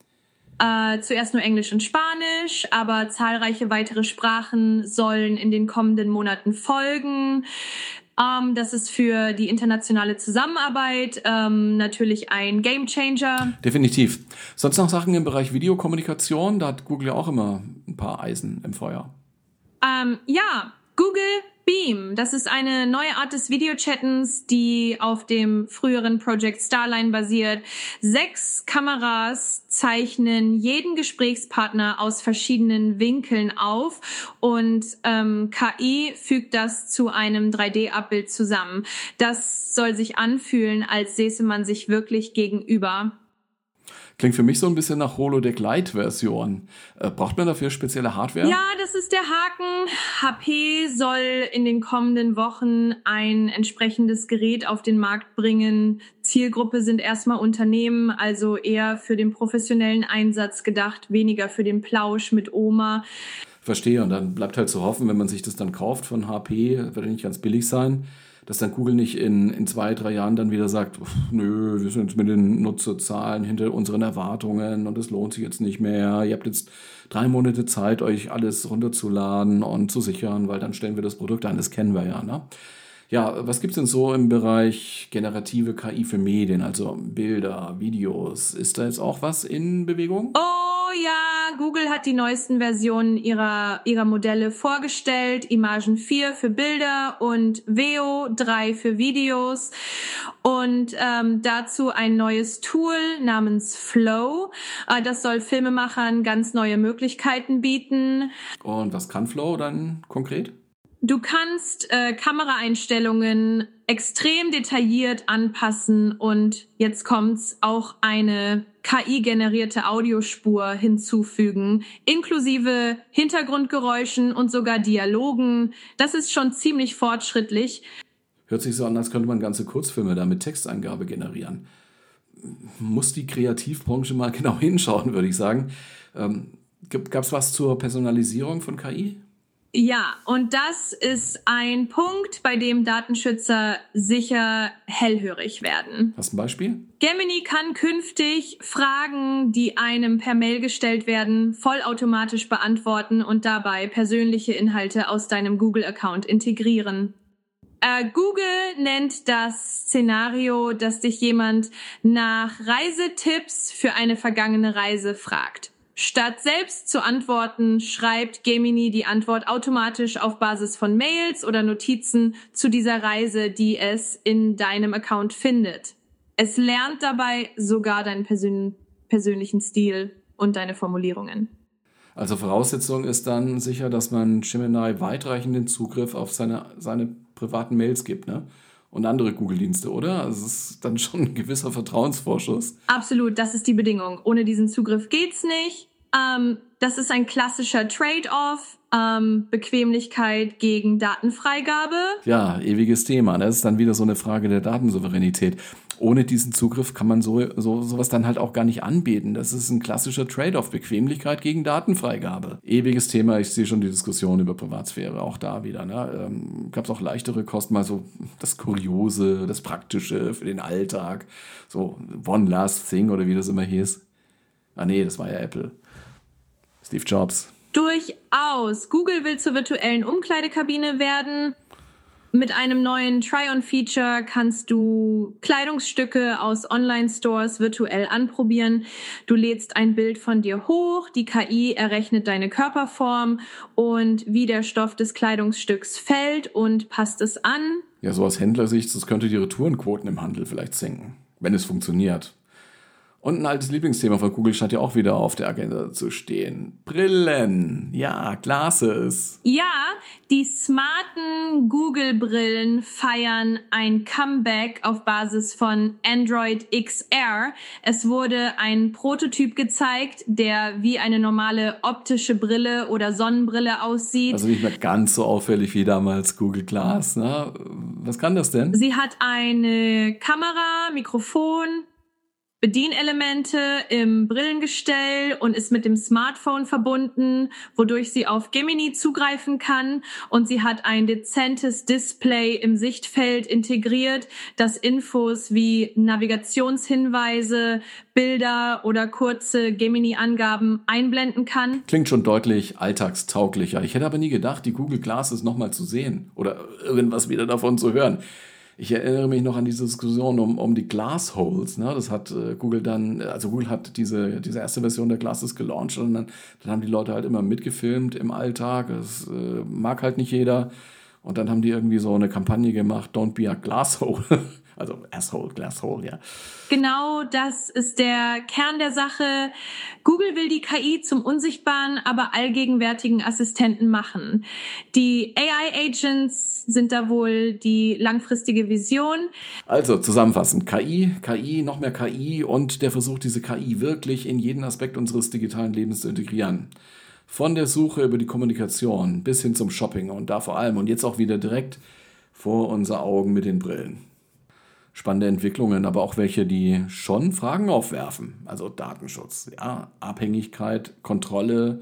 Äh, zuerst nur Englisch und Spanisch, aber zahlreiche weitere Sprachen sollen in den kommenden Monaten folgen. Ähm, das ist für die internationale Zusammenarbeit ähm, natürlich ein Gamechanger. Definitiv. Sonst noch Sachen im Bereich Videokommunikation? Da hat Google ja auch immer ein paar Eisen im Feuer. Ähm, ja, Google Beam. Das ist eine neue Art des Videochattens, die auf dem früheren Project Starline basiert. Sechs Kameras zeichnen jeden Gesprächspartner aus verschiedenen Winkeln auf und ähm, K I fügt das zu einem drei D-Abbild zusammen. Das soll sich anfühlen, als säße man sich wirklich gegenüber. Klingt für mich so ein bisschen nach Holodeck Lite-Version. Äh, braucht man dafür spezielle Hardware? Ja, das ist der Haken. H P soll in den kommenden Wochen ein entsprechendes Gerät auf den Markt bringen. Zielgruppe sind erstmal Unternehmen, also eher für den professionellen Einsatz gedacht, weniger für den Plausch mit Oma. Verstehe, und dann bleibt halt zu hoffen, wenn man sich das dann kauft von H P, wird ja nicht ganz billig sein, dass dann Google nicht in, in zwei, drei Jahren dann wieder sagt, nö, wir sind jetzt mit den Nutzerzahlen hinter unseren Erwartungen und es lohnt sich jetzt nicht mehr. Ihr habt jetzt drei Monate Zeit, euch alles runterzuladen und zu sichern, weil dann stellen wir das Produkt ein. Das kennen wir ja, ne? Ja, was gibt's denn so im Bereich generative K I für Medien, also Bilder, Videos? Ist da jetzt auch was in Bewegung? Oh ja, Google hat die neuesten Versionen ihrer, ihrer Modelle vorgestellt. Imagen vier für Bilder und Veo drei für Videos. Und ähm, dazu ein neues Tool namens Flow. Äh, das soll Filmemachern ganz neue Möglichkeiten bieten. Und was kann Flow dann konkret? Du kannst äh, Kameraeinstellungen extrem detailliert anpassen und jetzt kommt's, auch eine K I-generierte Audiospur hinzufügen, inklusive Hintergrundgeräuschen und sogar Dialogen. Das ist schon ziemlich fortschrittlich. Hört sich so an, als könnte man ganze Kurzfilme da mit Texteingabe generieren. Muss die Kreativbranche mal genau hinschauen, würde ich sagen. Ähm, Gab es was zur Personalisierung von K I? Ja, und das ist ein Punkt, bei dem Datenschützer sicher hellhörig werden. Hast du ein Beispiel? Gemini kann künftig Fragen, die einem per Mail gestellt werden, vollautomatisch beantworten und dabei persönliche Inhalte aus deinem Google-Account integrieren. Äh, Google nennt das Szenario, dass dich jemand nach Reisetipps für eine vergangene Reise fragt. Statt selbst zu antworten, schreibt Gemini die Antwort automatisch auf Basis von Mails oder Notizen zu dieser Reise, die es in deinem Account findet. Es lernt dabei sogar deinen persön- persönlichen Stil und deine Formulierungen. Also Voraussetzung ist dann sicher, dass man Gemini weitreichenden Zugriff auf seine, seine privaten Mails gibt, ne? Und andere Google-Dienste, oder? Also es ist dann schon ein gewisser Vertrauensvorschuss. Absolut, das ist die Bedingung. Ohne diesen Zugriff geht's nicht. Ähm, das ist ein klassischer Trade-off. Ähm, Bequemlichkeit gegen Datenfreigabe. Ja, ewiges Thema. Das ist dann wieder so eine Frage der Datensouveränität. Ohne diesen Zugriff kann man so, so sowas dann halt auch gar nicht anbieten. Das ist ein klassischer Trade-off. Bequemlichkeit gegen Datenfreigabe. Ewiges Thema. Ich sehe schon die Diskussion über Privatsphäre. Auch da wieder. Ne? Ähm, Gab es auch leichtere Kosten, mal so das Kuriose, das Praktische für den Alltag. So One Last Thing oder wie das immer hieß. Ah nee, das war ja Apple. Steve Jobs. Durchaus. Google will zur virtuellen Umkleidekabine werden. Mit einem neuen Try-on-Feature kannst du Kleidungsstücke aus Online-Stores virtuell anprobieren. Du lädst ein Bild von dir hoch, die K I errechnet deine Körperform und wie der Stoff des Kleidungsstücks fällt und passt es an. Ja, so aus Händlersicht, das könnte die Retourenquoten im Handel vielleicht senken, wenn es funktioniert. Und ein altes Lieblingsthema von Google scheint ja auch wieder auf der Agenda zu stehen. Brillen. Ja, Glasses. Ja, die smarten Google-Brillen feiern ein Comeback auf Basis von Android X R. Es wurde ein Prototyp gezeigt, der wie eine normale optische Brille oder Sonnenbrille aussieht. Also nicht mehr ganz so auffällig wie damals Google Glass. Ne? Was kann das denn? Sie hat eine Kamera, Mikrofon, Bedienelemente im Brillengestell und ist mit dem Smartphone verbunden, wodurch sie auf Gemini zugreifen kann. Und sie hat ein dezentes Display im Sichtfeld integriert, das Infos wie Navigationshinweise, Bilder oder kurze Gemini-Angaben einblenden kann. Klingt schon deutlich alltagstauglicher. Ich hätte aber nie gedacht, die Google Glasses nochmal zu sehen oder irgendwas wieder davon zu hören. Ich erinnere mich noch an diese Diskussion um, um die Glassholes. Ne? Das hat äh, Google dann, also Google hat diese, diese erste Version der Glasses gelauncht und dann, dann haben die Leute halt immer mitgefilmt im Alltag. Das äh, mag halt nicht jeder. Und dann haben die irgendwie so eine Kampagne gemacht, Don't be a Glasshole. Also Asshole, Glasshole, ja. Genau, das ist der Kern der Sache. Google will die K I zum unsichtbaren, aber allgegenwärtigen Assistenten machen. Die A I-Agents sind da wohl die langfristige Vision. Also zusammenfassend, K I, K I, noch mehr K I und der Versuch, diese K I wirklich in jeden Aspekt unseres digitalen Lebens zu integrieren. Von der Suche über die Kommunikation bis hin zum Shopping und da vor allem und jetzt auch wieder direkt vor unsere Augen mit den Brillen. Spannende Entwicklungen, aber auch welche, die schon Fragen aufwerfen. Also Datenschutz, ja, Abhängigkeit, Kontrolle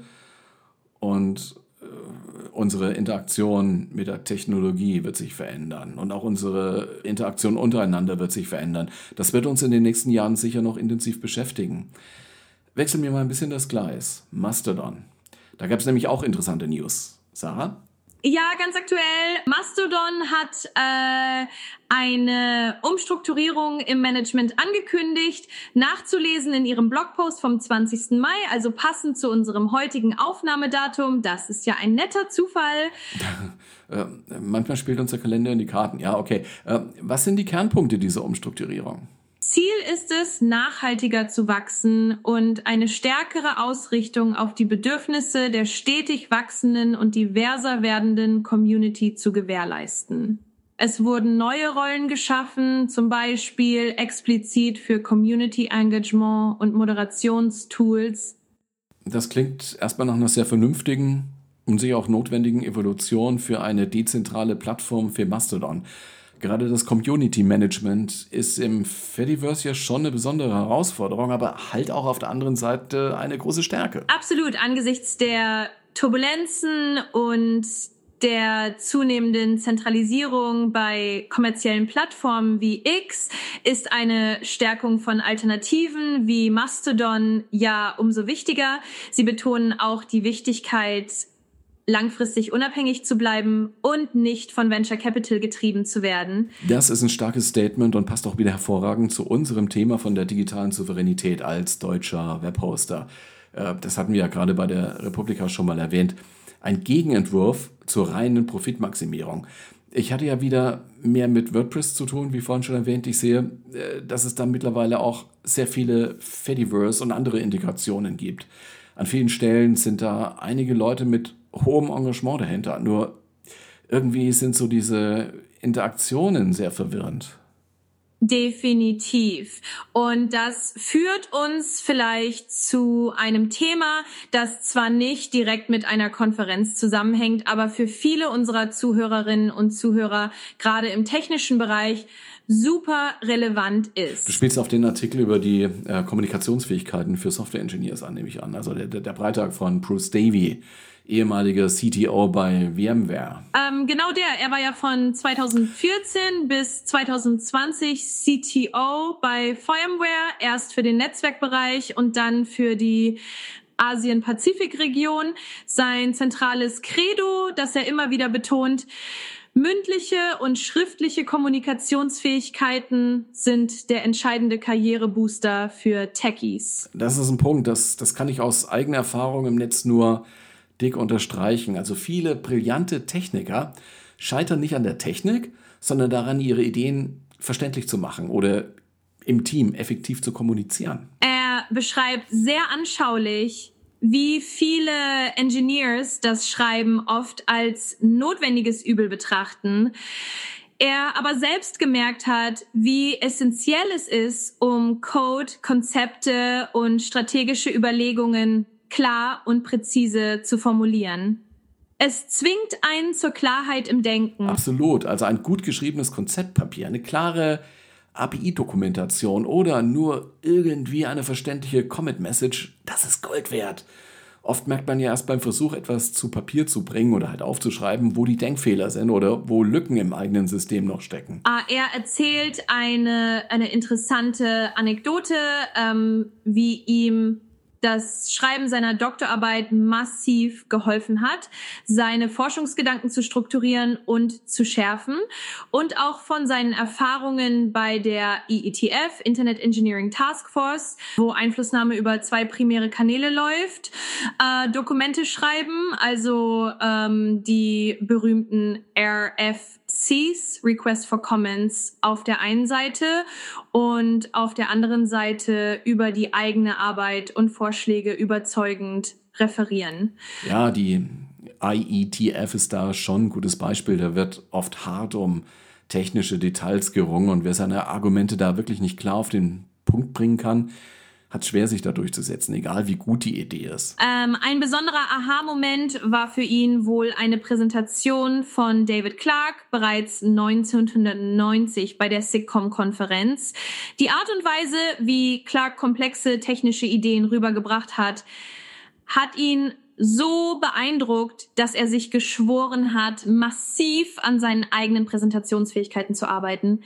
und äh, unsere Interaktion mit der Technologie wird sich verändern. Und auch unsere Interaktion untereinander wird sich verändern. Das wird uns in den nächsten Jahren sicher noch intensiv beschäftigen. Wechseln wir mal ein bisschen das Gleis. Mastodon. Da gab es nämlich auch interessante News. Sarah? Ja, ganz aktuell. Mastodon hat äh, eine Umstrukturierung im Management angekündigt, nachzulesen in ihrem Blogpost vom zwanzigsten Mai, also passend zu unserem heutigen Aufnahmedatum. Das ist ja ein netter Zufall. äh, manchmal spielt unser Kalender in die Karten. Ja, okay. Äh, was sind die Kernpunkte dieser Umstrukturierung? Ziel ist es, nachhaltiger zu wachsen und eine stärkere Ausrichtung auf die Bedürfnisse der stetig wachsenden und diverser werdenden Community zu gewährleisten. Es wurden neue Rollen geschaffen, zum Beispiel explizit für Community Engagement und Moderationstools. Das klingt erstmal nach einer sehr vernünftigen und sicher auch notwendigen Evolution für eine dezentrale Plattform für Mastodon. Gerade das Community Management ist im Fediverse ja schon eine besondere Herausforderung, aber halt auch auf der anderen Seite eine große Stärke. Absolut, angesichts der Turbulenzen und der zunehmenden Zentralisierung bei kommerziellen Plattformen wie X ist eine Stärkung von Alternativen wie Mastodon ja umso wichtiger. Sie betonen auch die Wichtigkeit, langfristig unabhängig zu bleiben und nicht von Venture Capital getrieben zu werden. Das ist ein starkes Statement und passt auch wieder hervorragend zu unserem Thema von der digitalen Souveränität als deutscher Webhoster. Das hatten wir ja gerade bei der Republika schon mal erwähnt. Ein Gegenentwurf zur reinen Profitmaximierung. Ich hatte ja wieder mehr mit WordPress zu tun, wie vorhin schon erwähnt. Ich sehe, dass es da mittlerweile auch sehr viele Fediverse und andere Integrationen gibt. An vielen Stellen sind da einige Leute mit hohem Engagement dahinter. Nur irgendwie sind so diese Interaktionen sehr verwirrend. Definitiv. Und das führt uns vielleicht zu einem Thema, das zwar nicht direkt mit einer Konferenz zusammenhängt, aber für viele unserer Zuhörerinnen und Zuhörer, gerade im technischen Bereich, super relevant ist. Du spielst auf den Artikel über die äh, Kommunikationsfähigkeiten für Software-Engineers an, nehme ich an. Also der, der, der Beitrag von Bruce Davey, ehemaliger C T O bei VMware. Ähm, genau der. Er war ja von zweitausendvierzehn bis zweitausendzwanzig C T O bei VMware, erst für den Netzwerkbereich und dann für die Asien-Pazifik-Region. Sein zentrales Credo, das er immer wieder betont: mündliche und schriftliche Kommunikationsfähigkeiten sind der entscheidende Karrierebooster für Techies. Das ist ein Punkt, das, das kann ich aus eigener Erfahrung im Netz nur dick unterstreichen. Also viele brillante Techniker scheitern nicht an der Technik, sondern daran, ihre Ideen verständlich zu machen oder im Team effektiv zu kommunizieren. Er beschreibt sehr anschaulich, wie viele Engineers das Schreiben oft als notwendiges Übel betrachten. Er aber selbst gemerkt hat, wie essentiell es ist, um Code, Konzepte und strategische Überlegungen klar und präzise zu formulieren. Es zwingt einen zur Klarheit im Denken. Absolut. Also ein gut geschriebenes Konzeptpapier, eine klare A P I-Dokumentation oder nur irgendwie eine verständliche Commit-Message, das ist Gold wert. Oft merkt man ja erst beim Versuch, etwas zu Papier zu bringen oder halt aufzuschreiben, wo die Denkfehler sind oder wo Lücken im eigenen System noch stecken. Ah, er erzählt eine, eine interessante Anekdote, ähm, wie ihm das Schreiben seiner Doktorarbeit massiv geholfen hat, seine Forschungsgedanken zu strukturieren und zu schärfen und auch von seinen Erfahrungen bei der I E T F, Internet Engineering Task Force, wo Einflussnahme über zwei primäre Kanäle läuft, äh, Dokumente schreiben, also ähm, die berühmten R F Cs, Request for Comments, auf der einen Seite und auf der anderen Seite über die eigene Arbeit und Vorschläge überzeugend referieren. Ja, die I E T F ist da schon ein gutes Beispiel. Da wird oft hart um technische Details gerungen und wer seine Argumente da wirklich nicht klar auf den Punkt bringen kann, hat schwer, sich da durchzusetzen, egal wie gut die Idee ist. Ähm, ein besonderer Aha-Moment war für ihn wohl eine Präsentation von David Clark bereits neunzehnhundertneunzig bei der SIGCOMM-Konferenz. Die Art und Weise, wie Clark komplexe technische Ideen rübergebracht hat, hat ihn so beeindruckt, dass er sich geschworen hat, massiv an seinen eigenen Präsentationsfähigkeiten zu arbeiten.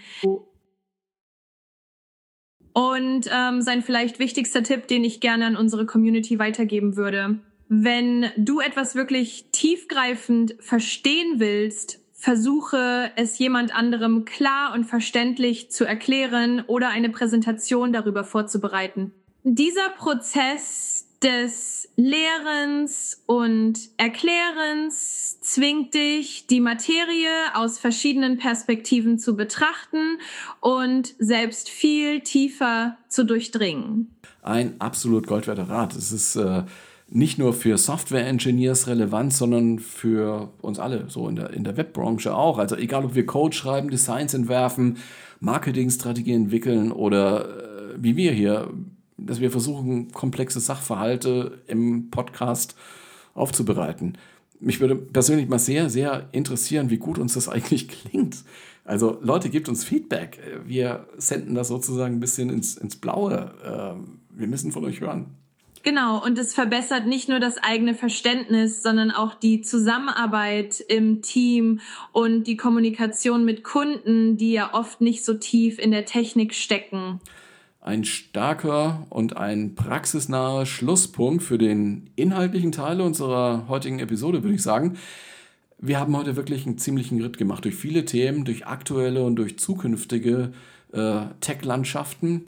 Und ähm, sein vielleicht wichtigster Tipp, den ich gerne an unsere Community weitergeben würde: Wenn du etwas wirklich tiefgreifend verstehen willst, versuche es jemand anderem klar und verständlich zu erklären oder eine Präsentation darüber vorzubereiten. Dieser Prozess des Lehrens und Erklärens zwingt dich, die Materie aus verschiedenen Perspektiven zu betrachten und selbst viel tiefer zu durchdringen. Ein absolut goldwerter Rat. Es ist äh, nicht nur für Software-Engineers relevant, sondern für uns alle, so in der, in der Webbranche auch. Also egal, ob wir Code schreiben, Designs entwerfen, Marketingstrategien entwickeln oder äh, wie wir hier, dass wir versuchen, komplexe Sachverhalte im Podcast aufzubereiten. Mich würde persönlich mal sehr, sehr interessieren, wie gut uns das eigentlich klingt. Also Leute, gebt uns Feedback. Wir senden das sozusagen ein bisschen ins, ins Blaue. Wir müssen von euch hören. Genau, und es verbessert nicht nur das eigene Verständnis, sondern auch die Zusammenarbeit im Team und die Kommunikation mit Kunden, die ja oft nicht so tief in der Technik stecken. Ein starker und ein praxisnaher Schlusspunkt für den inhaltlichen Teil unserer heutigen Episode, würde ich sagen. Wir haben heute wirklich einen ziemlichen Ritt gemacht durch viele Themen, durch aktuelle und durch zukünftige äh, Tech-Landschaften.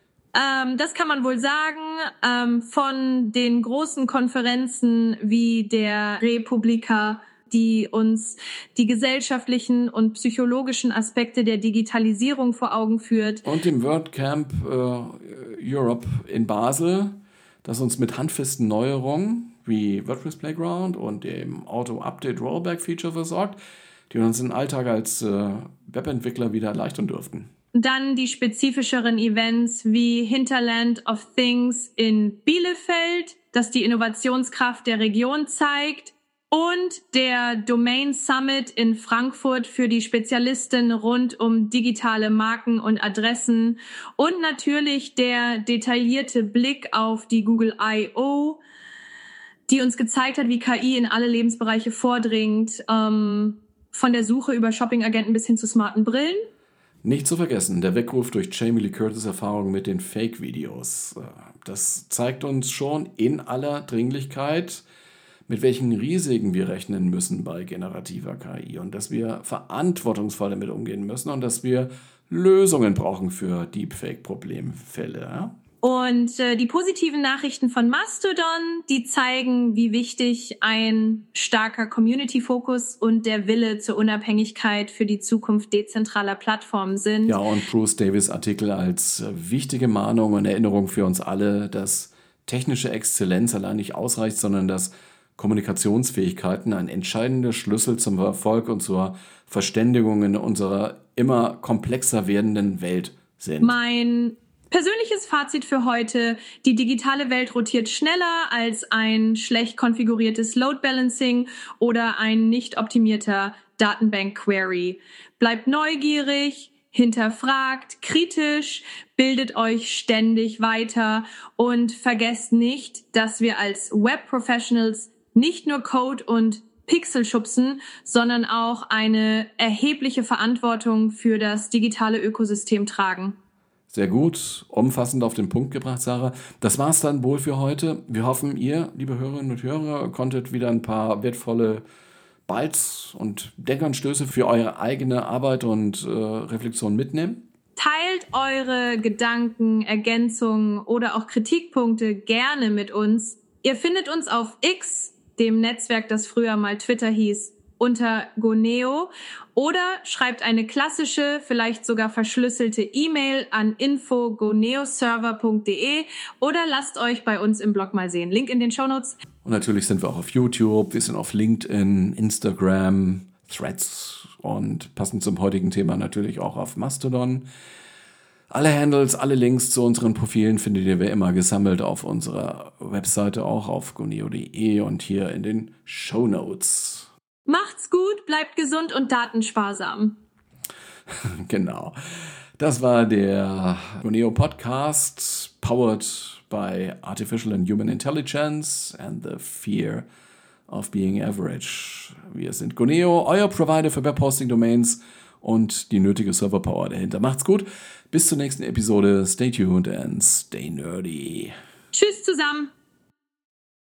Ähm, das kann man wohl sagen. Ähm, von den großen Konferenzen wie der Republika, die uns die gesellschaftlichen und psychologischen Aspekte der Digitalisierung vor Augen führt. Und dem WordCamp äh, Europe in Basel, das uns mit handfesten Neuerungen wie WordPress Playground und dem Auto-Update-Rollback-Feature versorgt, die uns den Alltag als äh, Webentwickler wieder erleichtern dürften. Dann die spezifischeren Events wie Hinterland of Things in Bielefeld, das die Innovationskraft der Region zeigt, und der Domain Summit in Frankfurt für die Spezialisten rund um digitale Marken und Adressen und natürlich der detaillierte Blick auf die Google I O, die uns gezeigt hat, wie K I in alle Lebensbereiche vordringt, ähm, von der Suche über Shoppingagenten bis hin zu smarten Brillen. Nicht zu vergessen, der Weckruf durch Jamie Lee Curtis' Erfahrung mit den Fake-Videos. Das zeigt uns schon in aller Dringlichkeit, mit welchen Risiken wir rechnen müssen bei generativer K I und dass wir verantwortungsvoll damit umgehen müssen und dass wir Lösungen brauchen für Deepfake-Problemfälle. Ja? Und äh, die positiven Nachrichten von Mastodon, die zeigen, wie wichtig ein starker Community-Fokus und der Wille zur Unabhängigkeit für die Zukunft dezentraler Plattformen sind. Ja, und Bruce Davis' Artikel als wichtige Mahnung und Erinnerung für uns alle, dass technische Exzellenz allein nicht ausreicht, sondern dass Kommunikationsfähigkeiten ein entscheidender Schlüssel zum Erfolg und zur Verständigung in unserer immer komplexer werdenden Welt sind. Mein persönliches Fazit für heute: Die digitale Welt rotiert schneller als ein schlecht konfiguriertes Load Balancing oder ein nicht optimierter Datenbank-Query. Bleibt neugierig, hinterfragt, kritisch, bildet euch ständig weiter und vergesst nicht, dass wir als Web-Professionals nicht nur Code und Pixel schubsen, sondern auch eine erhebliche Verantwortung für das digitale Ökosystem tragen. Sehr gut, umfassend auf den Punkt gebracht, Sarah. Das war's dann wohl für heute. Wir hoffen, ihr, liebe Hörerinnen und Hörer, konntet wieder ein paar wertvolle Bytes und Denkanstöße für eure eigene Arbeit und äh, Reflexion mitnehmen. Teilt eure Gedanken, Ergänzungen oder auch Kritikpunkte gerne mit uns. Ihr findet uns auf X, dem Netzwerk, das früher mal Twitter hieß, unter Goneo, oder schreibt eine klassische, vielleicht sogar verschlüsselte E-Mail an info punkt goneoserver punkt de oder lasst euch bei uns im Blog mal sehen. Link in den Shownotes. Und natürlich sind wir auch auf YouTube, wir sind auf LinkedIn, Instagram, Threads und passend zum heutigen Thema natürlich auch auf Mastodon. Alle Handles, alle Links zu unseren Profilen findet ihr wie immer gesammelt auf unserer Webseite, auch auf goneo punkt de und hier in den Shownotes. Macht's gut, bleibt gesund und datensparsam. Genau. Das war der Goneo Podcast, powered by Artificial and Human Intelligence and the Fear of Being Average. Wir sind Goneo, euer Provider für Webhosting-Domains und die nötige Server-Power dahinter. Macht's gut, bis zur nächsten Episode. Stay tuned and stay nerdy. Tschüss zusammen.